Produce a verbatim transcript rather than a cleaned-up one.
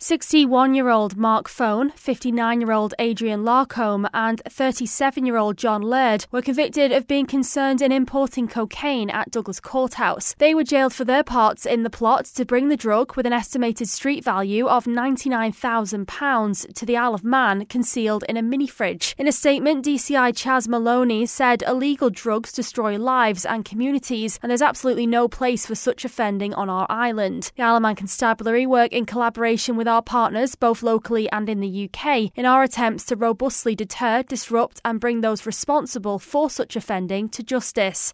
sixty-one-year-old Mark Phone, fifty-nine-year-old Adrian Larcombe and thirty-seven-year-old John Laird were convicted of being concerned in importing cocaine at Douglas Courthouse. They were jailed for their parts in the plot to bring the drug, with an estimated street value of ninety-nine thousand pounds, to the Isle of Man, concealed in a mini-fridge. In a statement, D C I Chas Maloney said illegal drugs destroy lives and communities, and there's absolutely no place for such offending on our island. The Isle of Man Constabulary work in collaboration with our partners, both locally and in the U K, in our attempts to robustly deter, disrupt and bring those responsible for such offending to justice.